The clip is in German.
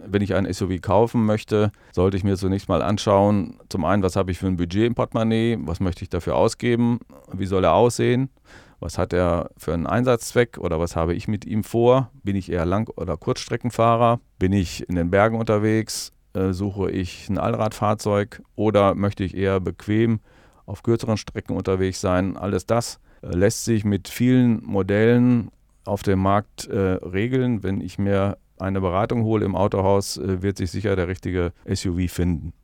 Wenn ich ein SUV kaufen möchte, sollte ich mir zunächst mal anschauen, zum einen, was habe ich für ein Budget im Portemonnaie, was möchte ich dafür ausgeben, wie soll er aussehen, was hat er für einen Einsatzzweck oder was habe ich mit ihm vor, bin ich eher Lang- oder Kurzstreckenfahrer, bin ich in den Bergen unterwegs, suche ich ein Allradfahrzeug oder möchte ich eher bequem auf kürzeren Strecken unterwegs sein. Alles das lässt sich mit vielen Modellen auf dem Markt regeln. Wenn ich mir eine Beratung hole im Autohaus, wird sich sicher der richtige SUV finden.